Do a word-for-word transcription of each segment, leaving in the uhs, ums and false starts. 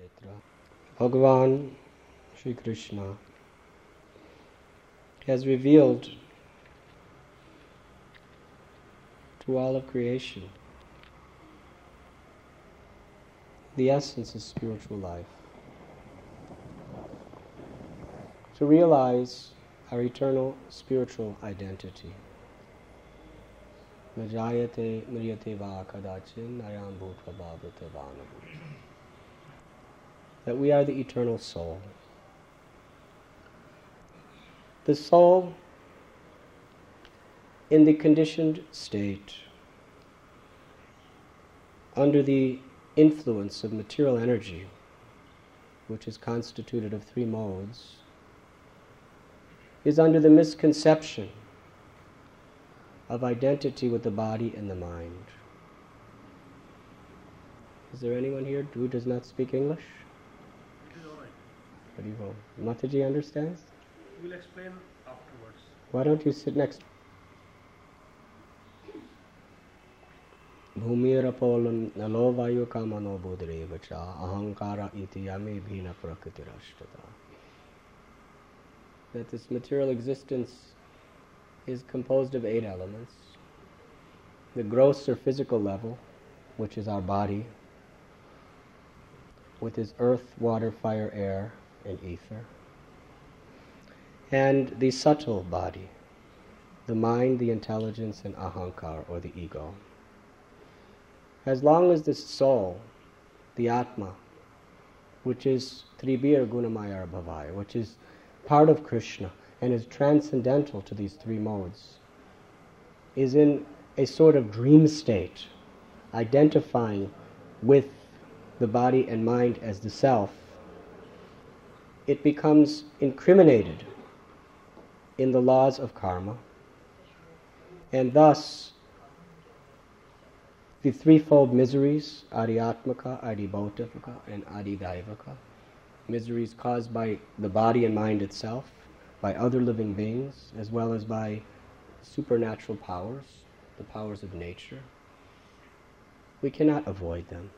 Bhagavan Sri Krishna has revealed to all of creation the essence of spiritual life. To realize our eternal spiritual identity. Najayate mriyate va kadachin ayam bhutva bhavrata vanavu. That we are the eternal soul. The soul in the conditioned state, under the influence of material energy, which is constituted of three modes, is under the misconception of identity with the body and the mind. Is there anyone here who does not speak English? It is all right. What do you know? Mataji understands? We'll explain afterwards. Why don't you sit next? Bhumirapo nalo vayu kamano bodhrevacha ahankara iti yame bhina prakritirashtata. That this material existence is composed of eight elements. The gross or physical level, which is our body, with its earth, water, fire, air, and ether. And the subtle body, the mind, the intelligence, and ahankar, or the ego. As long as this soul, the Atma, which is Tribir Gunamaya Bhavaya, which is part of Krishna and is transcendental to these three modes, is in a sort of dream state, identifying with the body and mind as the self, it becomes incriminated in the laws of karma, and thus the threefold miseries, Adhyatmaka, Adhibhautaka, and Adhidaivaka, miseries caused by the body and mind itself, by other living beings, as well as by supernatural powers, the powers of nature. We cannot avoid them.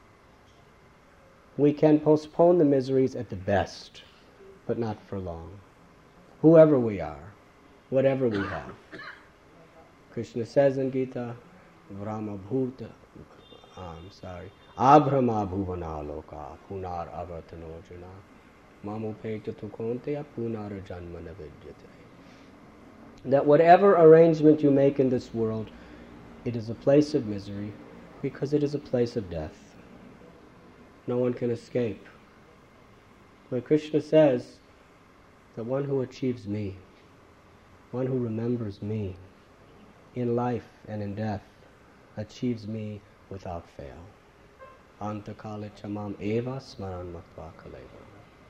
We can postpone the miseries at the best, but not for long. Whoever we are, whatever we have. Krishna says in Gita, Brahma Bhuta, I'm sorry, Abhrama Bhuvana Loka, Punar Avartano Jana, Mamupeta Tukonteya, Punar Janma Navidyate. That whatever arrangement you make in this world, it is a place of misery because it is a place of death. No one can escape. But Krishna says that one who achieves me, one who remembers me in life and in death, achieves me without fail. Antakale chamam eva smaran matva kaleva.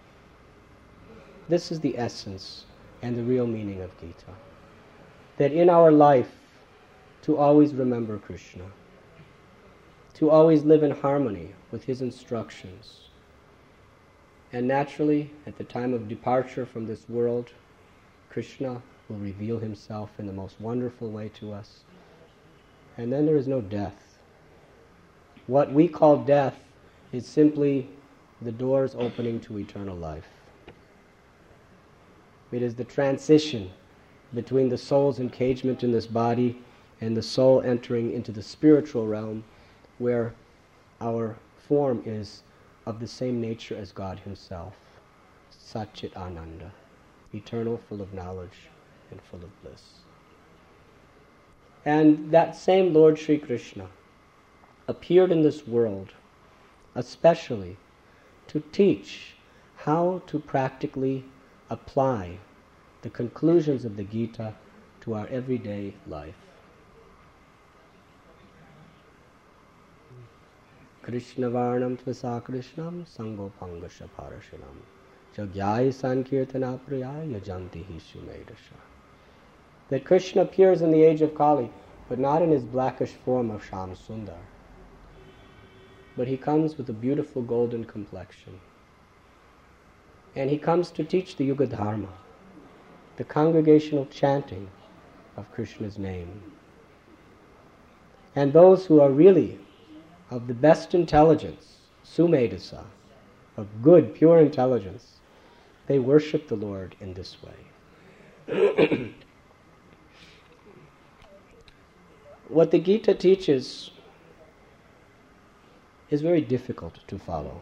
This is the essence and the real meaning of Gita. That in our life, to always remember Krishna, to always live in harmony with his instructions. And naturally, at the time of departure from this world, Krishna will reveal himself in the most wonderful way to us. And then there is no death. What we call death is simply the doors opening to eternal life. It is the transition between the soul's engagement in this body and the soul entering into the spiritual realm, where our form is of the same nature as God himself, Satchit Ananda, eternal, full of knowledge and full of bliss. And that same Lord Sri Krishna appeared in this world especially to teach how to practically apply the conclusions of the Gita to our everyday life. Krishna Varnam Tvasa Krishnam Sangopangasha Parashanam Jagyai Sankirtana Priya Yajanti Hisumedasha. That Krishna appears in the age of Kali, but not in his blackish form of Sham Sundar. But he comes with a beautiful golden complexion. And he comes to teach the Yuga Dharma, the congregational chanting of Krishna's name. And those who are really of the best intelligence, Sumedasa, of good, pure intelligence, they worship the Lord in this way. What the Gita teaches is very difficult to follow.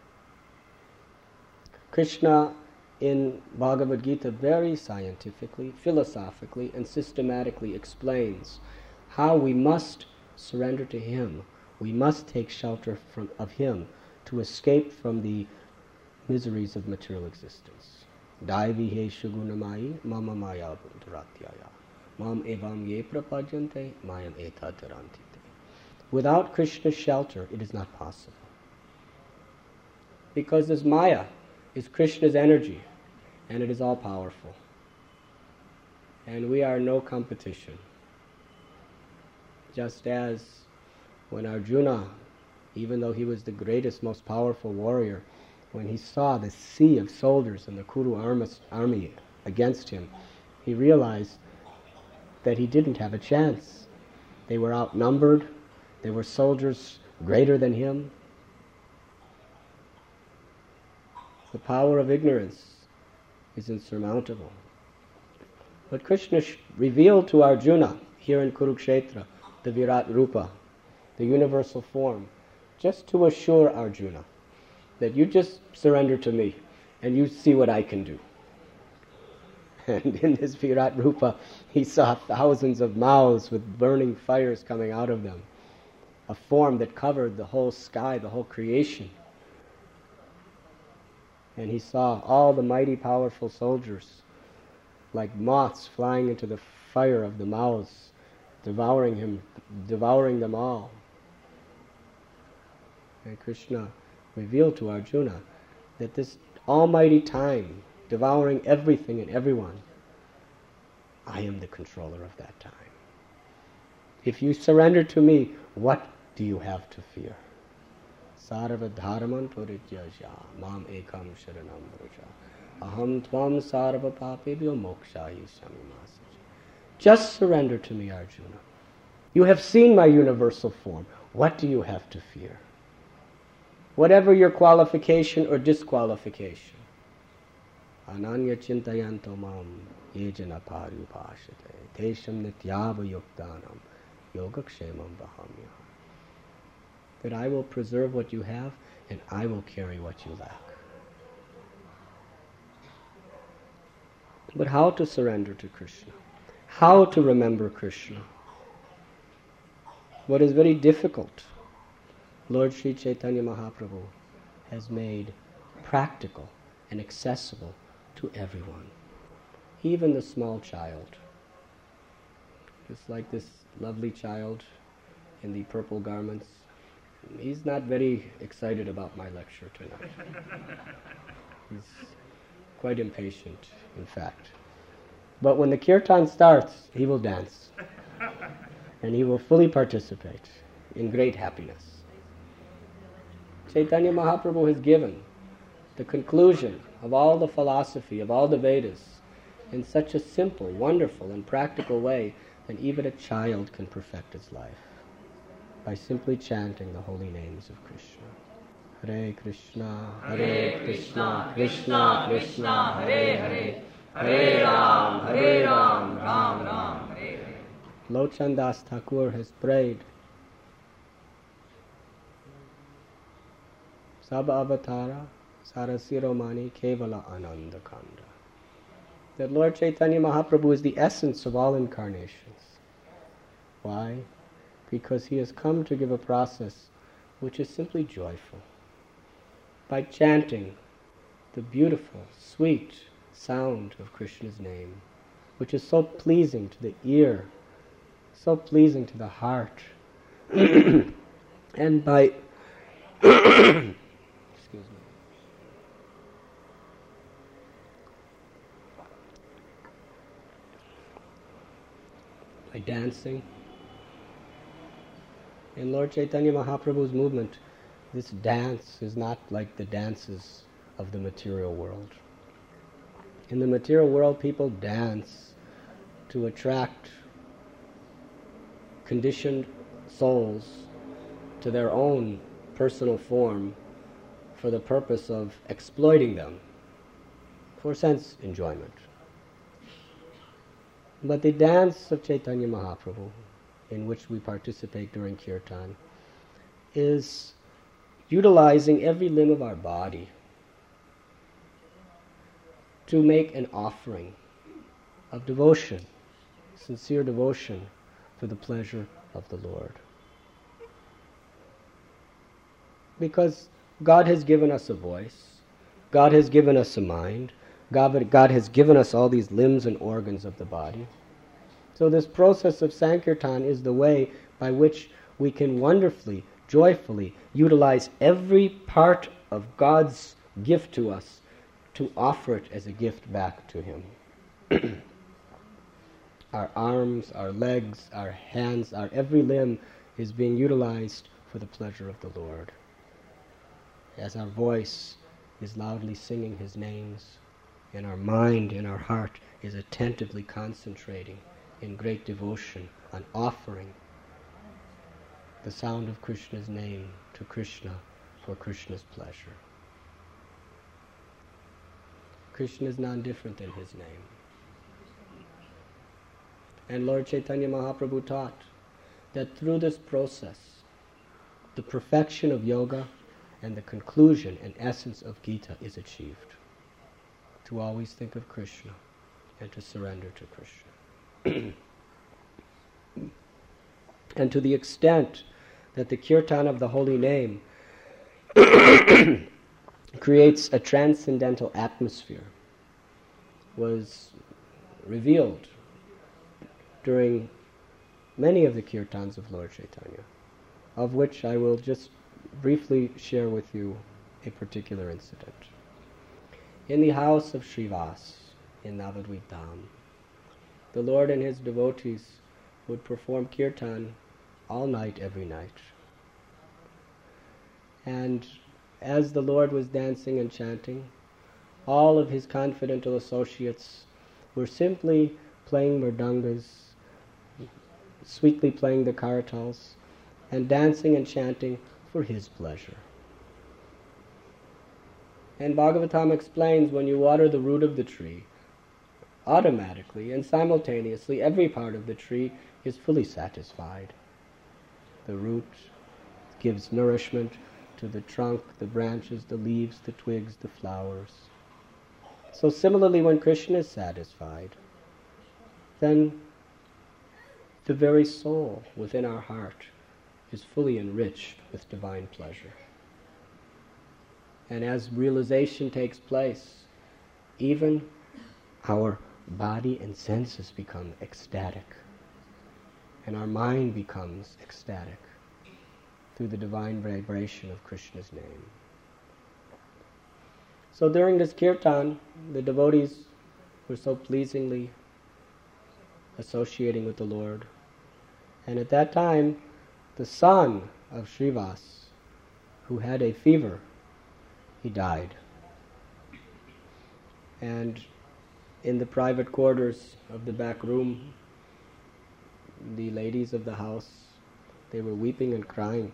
Krishna in Bhagavad Gita very scientifically, philosophically, and systematically explains how we must surrender to Him. We must take shelter from, of Him to escape from the miseries of material existence. Daivi he shugunamai mama maya buddharatyaya mam evam ye prapajante mayam etatarantite. Without Krishna's shelter, it is not possible. Because this Maya is Krishna's energy, and it is all powerful. And we are no competition. Just as when Arjuna, even though he was the greatest, most powerful warrior, when he saw the sea of soldiers and the Kuru army against him, he realized that he didn't have a chance. They were outnumbered. They were soldiers greater than him. The power of ignorance is insurmountable. But Krishna revealed to Arjuna here in Kurukshetra the Virat Rupa, the universal form, just to assure Arjuna that you just surrender to me and you see what I can do. And in this Virat Rupa, he saw thousands of mouths with burning fires coming out of them, a form that covered the whole sky, the whole creation. And he saw all the mighty, powerful soldiers like moths flying into the fire of the mouths, devouring him, devouring them all. And Krishna revealed to Arjuna that this almighty time, devouring everything and everyone, I am the controller of that time. If you surrender to me, what do you have to fear? Sarva dharman parijyasya mam ekam sharanam vraja aham tvam sarva papebhyo mokshayishyami masaja. Just surrender to me, Arjuna. You have seen my universal form. What do you have to fear? Whatever your qualification or disqualification. Ananya chintayanto mam yejana parupashate tesham nityava yuktanam yogakshemam bahamya. That I will preserve what you have and I will carry what you lack. But how to surrender to Krishna? How to remember Krishna? What is very difficult, Lord Sri Chaitanya Mahaprabhu has made practical and accessible to everyone, even the small child. Just like this lovely child in the purple garments. He's not very excited about my lecture tonight. He's quite impatient, in fact. But when the kirtan starts, he will dance. And he will fully participate in great happiness. Chaitanya Mahaprabhu has given the conclusion of all the philosophy, of all the Vedas, in such a simple, wonderful, and practical way that even a child can perfect his life by simply chanting the holy names of Krishna. Hare Krishna, Hare Krishna, Krishna Krishna, Hare Hare, Hare Ram, Hare Ram, Ram Ram, Hare Hare. Lochan Das Thakur has prayed, Sab Avatara Sarasiromani Kevala Ananda Kanda. That Lord Chaitanya Mahaprabhu is the essence of all incarnations. Why? Because he has come to give a process which is simply joyful. By chanting the beautiful, sweet sound of Krishna's name, which is so pleasing to the ear, so pleasing to the heart. And by excuse me. By dancing. In Lord Chaitanya Mahaprabhu's movement, this dance is not like the dances of the material world. In the material world, people dance to attract conditioned souls to their own personal form for the purpose of exploiting them for sense enjoyment. But the dance of Chaitanya Mahaprabhu, in which we participate during kirtan, is utilizing every limb of our body to make an offering of devotion, sincere devotion for the pleasure of the Lord. Because God has given us a voice, God has given us a mind, God, God has given us all these limbs and organs of the body. So this process of Sankirtan is the way by which we can wonderfully, joyfully utilize every part of God's gift to us to offer it as a gift back to Him. Our arms, our legs, our hands, our every limb is being utilized for the pleasure of the Lord. As our voice is loudly singing His names, and our mind and our heart is attentively concentrating in great devotion on offering the sound of Krishna's name to Krishna for Krishna's pleasure. Krishna is none different than His name. And Lord Chaitanya Mahaprabhu taught that through this process, the perfection of yoga and the conclusion and essence of Gita is achieved. To always think of Krishna and to surrender to Krishna. And to the extent that the kirtan of the holy name creates a transcendental atmosphere was revealed during many of the kirtans of Lord Chaitanya, of which I will just briefly share with you a particular incident. In the house of Srivas in Navadvip Dham, the Lord and His devotees would perform kirtan all night, every night. And as the Lord was dancing and chanting, all of His confidential associates were simply playing mridangas, sweetly playing the karatals, and dancing and chanting for His pleasure. And Bhagavatam explains, when you water the root of the tree, automatically and simultaneously every part of the tree is fully satisfied. The root gives nourishment to the trunk, the branches, the leaves, the twigs, the flowers. So similarly, when Krishna is satisfied, then the very soul within our heart is fully enriched with divine pleasure. And as realization takes place, even our body and senses become ecstatic, and our mind becomes ecstatic through the divine vibration of Krishna's name. So during this kirtan, the devotees were so pleasingly associating with the Lord. And at that time, the son of Srivas, who had a fever, he died. And in the private quarters of the back room, the ladies of the house, they were weeping and crying.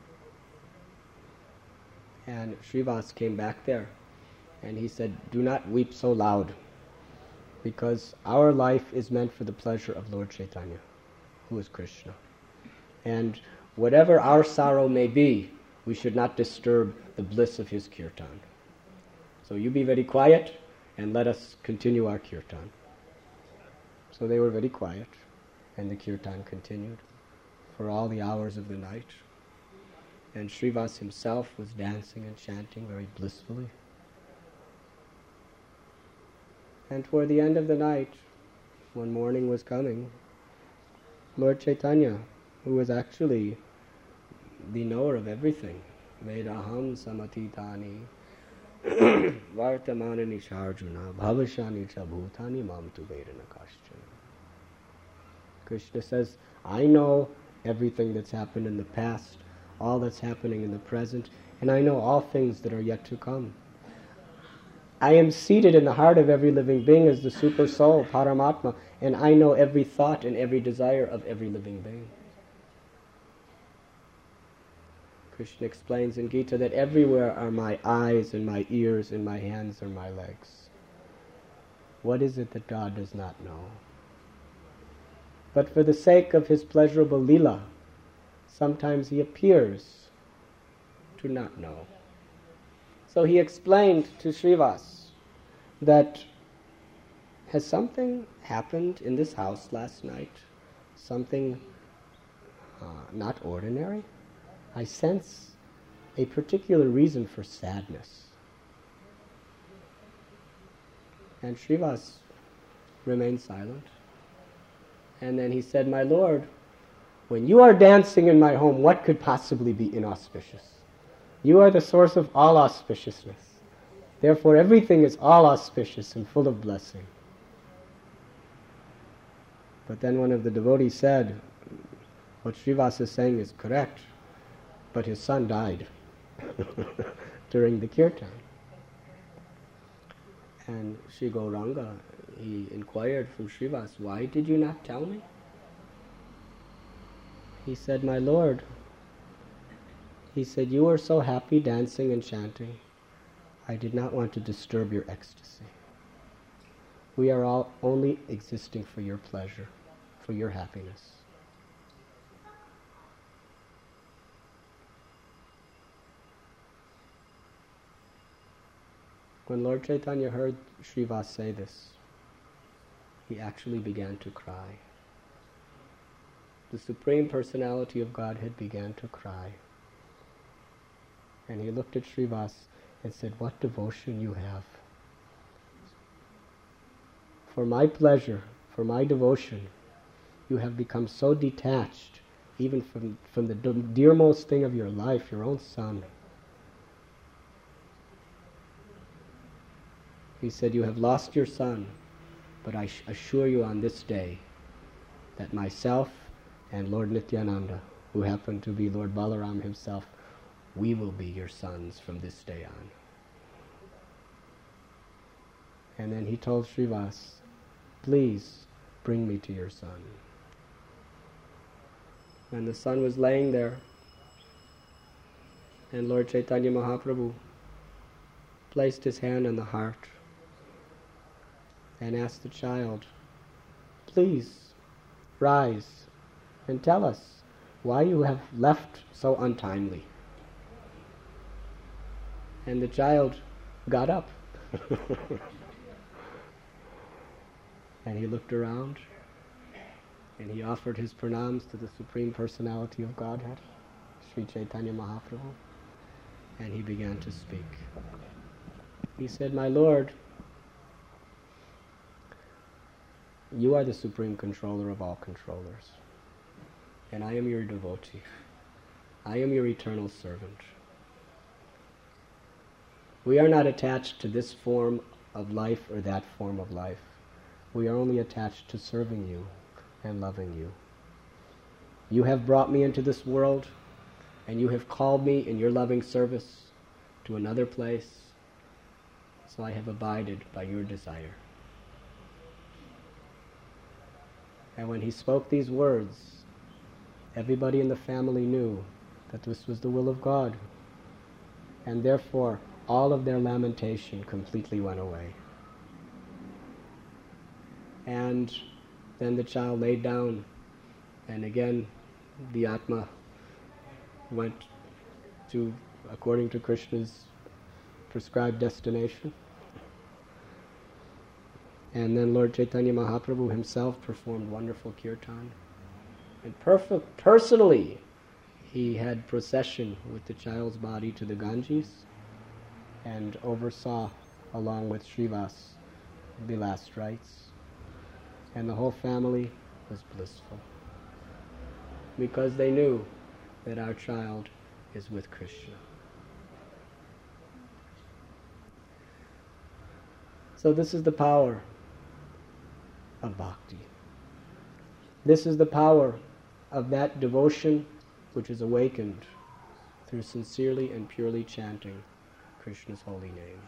And Srivas came back there and he said, "Do not weep so loud, because our life is meant for the pleasure of Lord Chaitanya, who is Krishna. And whatever our sorrow may be, we should not disturb the bliss of his kirtan. So you be very quiet and let us continue our kirtan." So they were very quiet, and the kirtan continued for all the hours of the night. And Srivas himself was dancing and chanting very blissfully. And toward the end of the night, when morning was coming, Lord Chaitanya, who was actually the knower of everything, Vedaham samatitani vartamanani sharjuna bhavashani cha bhutani mam tu vedana kaschana. Krishna says, I know everything that's happened in the past, all that's happening in the present, and I know all things that are yet to come. I am seated in the heart of every living being as the super soul, Paramatma, and I know every thought and every desire of every living being. Krishna explains in Gita that everywhere are my eyes and my ears and my hands and my legs. What is it that God does not know? But for the sake of his pleasurable lila, sometimes he appears to not know. So he explained to Srivas that, has something happened in this house last night? Something uh, not ordinary? I sense a particular reason for sadness. And Srivas remained silent. And then he said, my Lord, when you are dancing in my home, what could possibly be inauspicious? You are the source of all auspiciousness. Therefore, everything is all auspicious and full of blessing. But then one of the devotees said, what Srivas is saying is correct, but his son died during the kirtan. And Sri Gauranga, he inquired from Srivas, why did you not tell me? He said, my Lord, he said, you were so happy dancing and chanting, I did not want to disturb your ecstasy. We are all only existing for your pleasure, for your happiness. When Lord Chaitanya heard Srivas say this, he actually began to cry. The Supreme Personality of Godhead began to cry. And he looked at Srivas and said, what devotion you have. For my pleasure, for my devotion, you have become so detached, even from, from the dearmost thing of your life, your own son. He said, you have lost your son, but I assure you on this day that myself and Lord Nityananda, who happened to be Lord Balaram himself, we will be your sons from this day on. And then he told Srivas, please bring me to your son. And the son was laying there, and Lord Chaitanya Mahaprabhu placed his hand on the heart and asked the child, please rise and tell us why you have left so untimely. And the child got up. And he looked around and he offered his pranams to the Supreme Personality of Godhead, Sri Chaitanya Mahaprabhu, and he began to speak. He said, my Lord, you are the Supreme Controller of all controllers, and I am your devotee. I am your eternal servant. We are not attached to this form of life or that form of life. We are only attached to serving you and loving you. You have brought me into this world, and you have called me in your loving service to another place, so I have abided by your desire. And when he spoke these words, everybody in the family knew that this was the will of God, and therefore all of their lamentation completely went away. And then the child laid down, and again the Atma went to, according to Krishna's prescribed destination. And then Lord Chaitanya Mahaprabhu himself performed wonderful kirtan. And perfect, personally, he had procession with the child's body to the Ganges and oversaw, along with Srivas, the last rites. And the whole family was blissful, because they knew that our child is with Krishna. So this is the power of bhakti. This is the power of that devotion which is awakened through sincerely and purely chanting Krishna's holy name.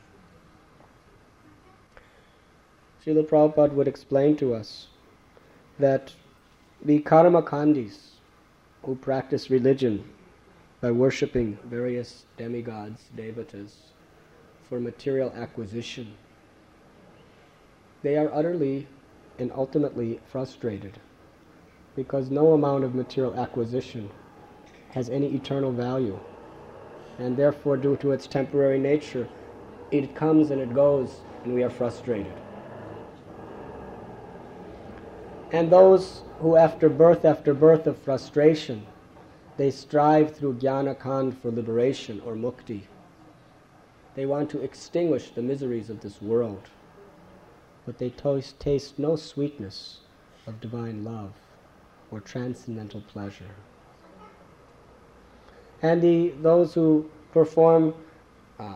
Srila Prabhupada would explain to us that the karmakandis who practice religion by worshipping various demigods, devatas, for material acquisition, they are utterly and ultimately frustrated, because no amount of material acquisition has any eternal value, and therefore, due to its temporary nature, it comes and it goes, and we are frustrated. And those who, after birth after birth of frustration, they strive through jnana kand for liberation or mukti. They want to extinguish the miseries of this world, but they taste, taste no sweetness of divine love or transcendental pleasure. And the, those who perform uh,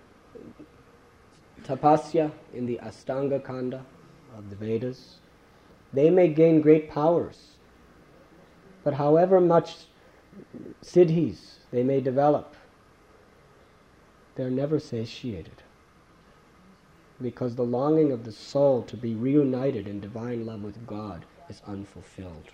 tapasya in the Astanga Kanda of the Vedas, they may gain great powers, but however much siddhis they may develop, they're never satiated, because the longing of the soul to be reunited in divine love with God is unfulfilled.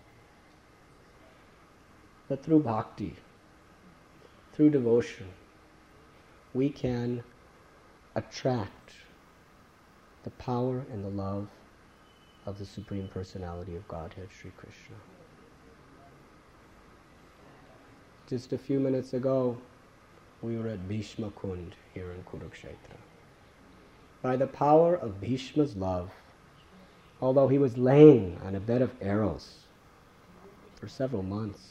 But through bhakti, through devotion, we can attract the power and the love of the Supreme Personality of Godhead, Sri Krishna. Just a few minutes ago, we were at Bhishma Kund here in Kurukshetra. By the power of Bhishma's love, although he was laying on a bed of arrows for several months,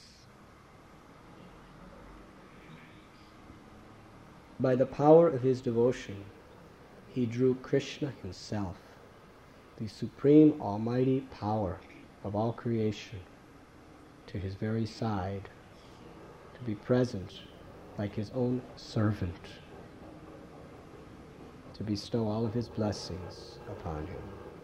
by the power of his devotion, he drew Krishna himself, the supreme almighty power of all creation, to his very side, to be present like his own servant, to bestow all of his blessings upon him.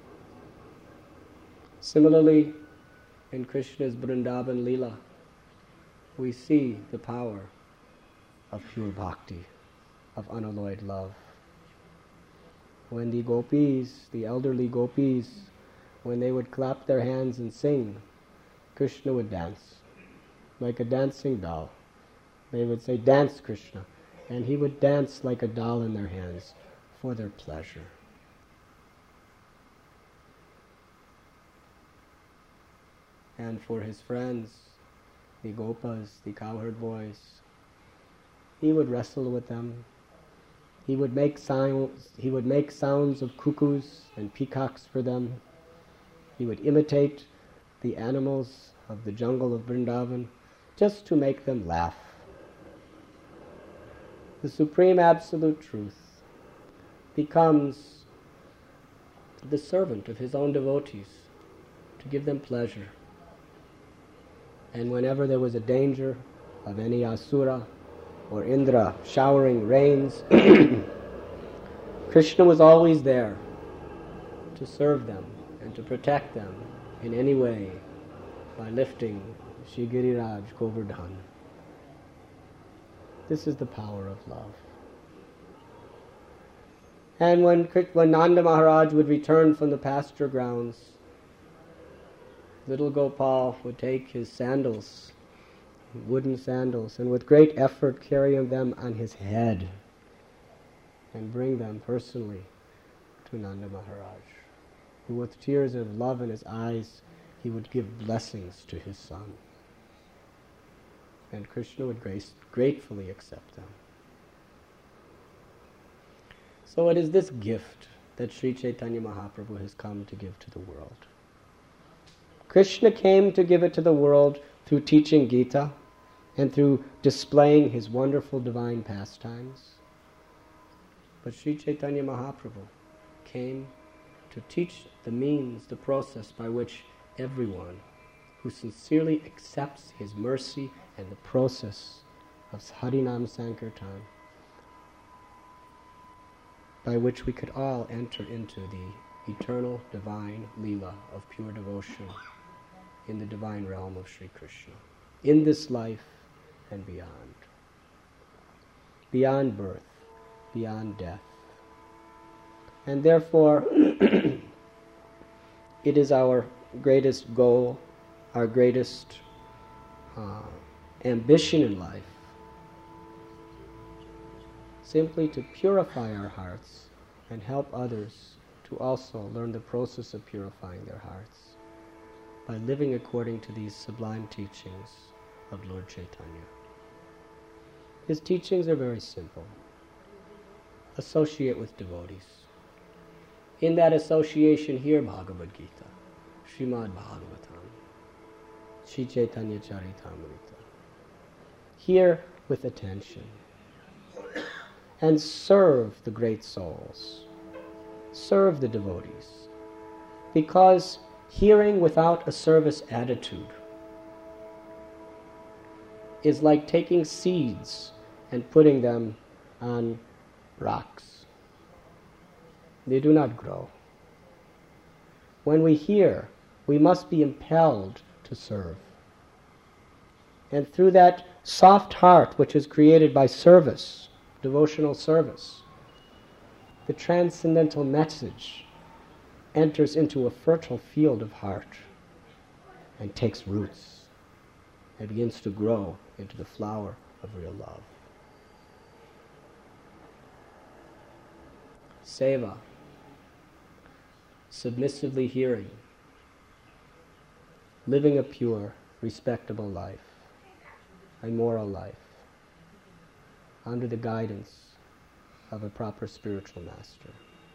Similarly, in Krishna's Vrindavan Leela, we see the power of pure bhakti, of unalloyed love. When the gopis, the elderly gopis, when they would clap their hands and sing, Krishna would dance, like a dancing doll. They would say, "Dance, Krishna," and he would dance like a doll in their hands for their pleasure. And for his friends, the gopas, the cowherd boys, he would wrestle with them. He would make sounds, he would make sounds of cuckoos and peacocks for them. He would imitate the animals of the jungle of Vrindavan just to make them laugh. The Supreme Absolute Truth becomes the servant of his own devotees to give them pleasure. And whenever there was a danger of any asura or Indra showering rains, Krishna was always there to serve them and to protect them in any way by lifting Shri Giriraj Govardhan. This is the power of love. And when, when Nanda Maharaj would return from the pasture grounds, little Gopal would take his sandals, wooden sandals, and with great effort carry them on his head and bring them personally to Nanda Maharaj, who with tears of love in his eyes, he would give blessings to his son. And Krishna would grace, gratefully accept them. So it is this gift that Sri Chaitanya Mahaprabhu has come to give to the world. Krishna came to give it to the world through teaching Gita and through displaying his wonderful divine pastimes. But Sri Chaitanya Mahaprabhu came to teach the means, the process by which everyone who sincerely accepts his mercy and the process of Harinam Sankirtan, by which we could all enter into the eternal divine Leela of pure devotion in the divine realm of Sri Krishna, in this life and beyond. Beyond birth, beyond death. And therefore, it is our greatest goal, our greatest uh, ambition in life, simply to purify our hearts and help others to also learn the process of purifying their hearts by living according to these sublime teachings of Lord Chaitanya. His teachings are very simple. Associate with devotees. In that association, hear Bhagavad Gita, Srimad Bhagavatam, Sri Chaitanya Charitamrita. Hear with attention and serve the great souls. Serve the devotees. Because hearing without a service attitude is like taking seeds and putting them on rocks. They do not grow. When we hear, we must be impelled to serve. And through that soft heart which is created by service, devotional service, the transcendental message enters into a fertile field of heart and takes roots and begins to grow into the flower of real love. Seva, submissively hearing, living a pure, respectable life, a moral life, under the guidance of a proper spiritual master.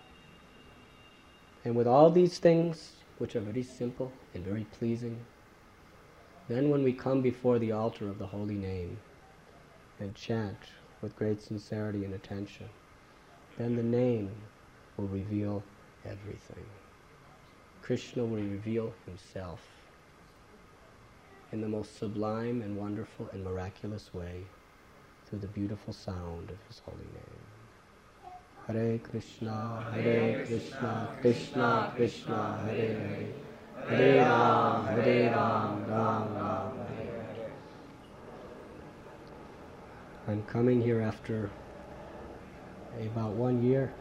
And with all these things, which are very simple and very pleasing, then when we come before the altar of the holy name and chant with great sincerity and attention, then the name will reveal everything. Krishna will reveal himself in the most sublime and wonderful and miraculous way through the beautiful sound of his holy name. Hare Krishna, Hare Krishna, Krishna Krishna, Hare Hare, Hare Ram, Hare Ram, Ram Ram, Hare Hare. I'm coming here after about one year.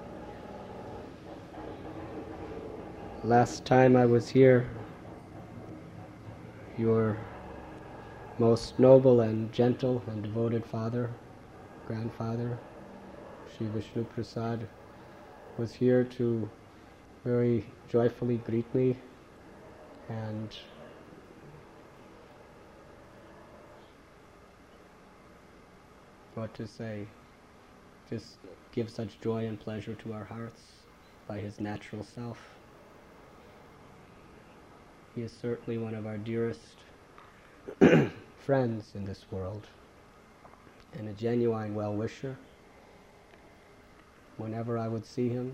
Last time I was here, your most noble and gentle and devoted father, grandfather, Sri Vishnu Prasad, was here to very joyfully greet me and what to say, just give such joy and pleasure to our hearts by his natural self. He is certainly one of our dearest friends in this world and a genuine well-wisher. Whenever I would see him,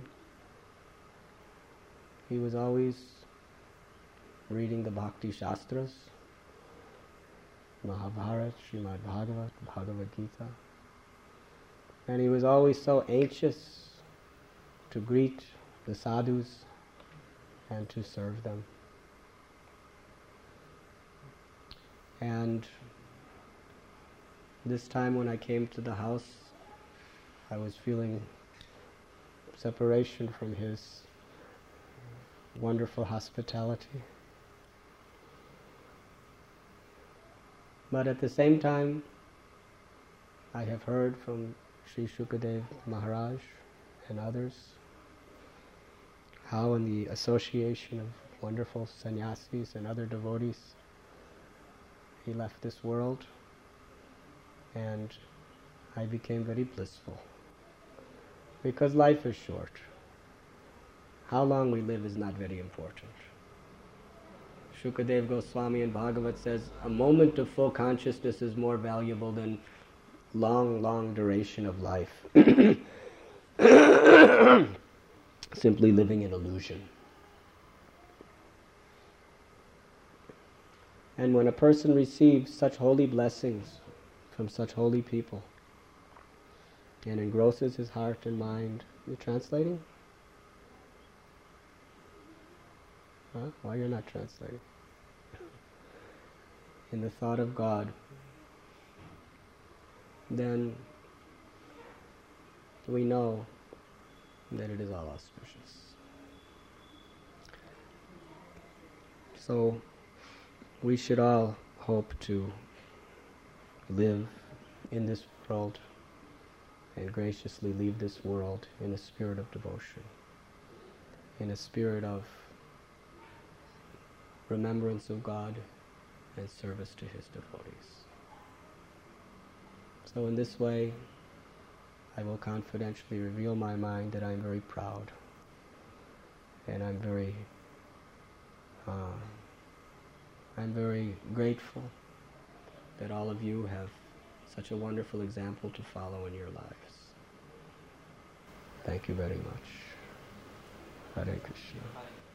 he was always reading the Bhakti Shastras, Mahabharata, Srimad Bhagavat, Bhagavad Gita. And he was always so anxious to greet the sadhus and to serve them. And this time when I came to the house, I was feeling separation from his wonderful hospitality. But at the same time, I have heard from Sri Shukadev Maharaj and others how in the association of wonderful sannyasis and other devotees, he left this world, and I became very blissful. Because life is short. How long we live is not very important. Shukadev Goswami in Bhagavat says, a moment of full consciousness is more valuable than long, long duration of life. Simply living in illusion. And when a person receives such holy blessings from such holy people and engrosses his heart and mind, you translating? Huh? Why you're not translating? In the thought of God, then we know that it is all auspicious. So we should all hope to live in this world and graciously leave this world in a spirit of devotion, in a spirit of remembrance of God and service to His devotees. So in this way, I will confidentially reveal my mind that I'm very proud and I'm very, uh, I'm very grateful that all of you have such a wonderful example to follow in your lives. Thank you very much. Hare Krishna.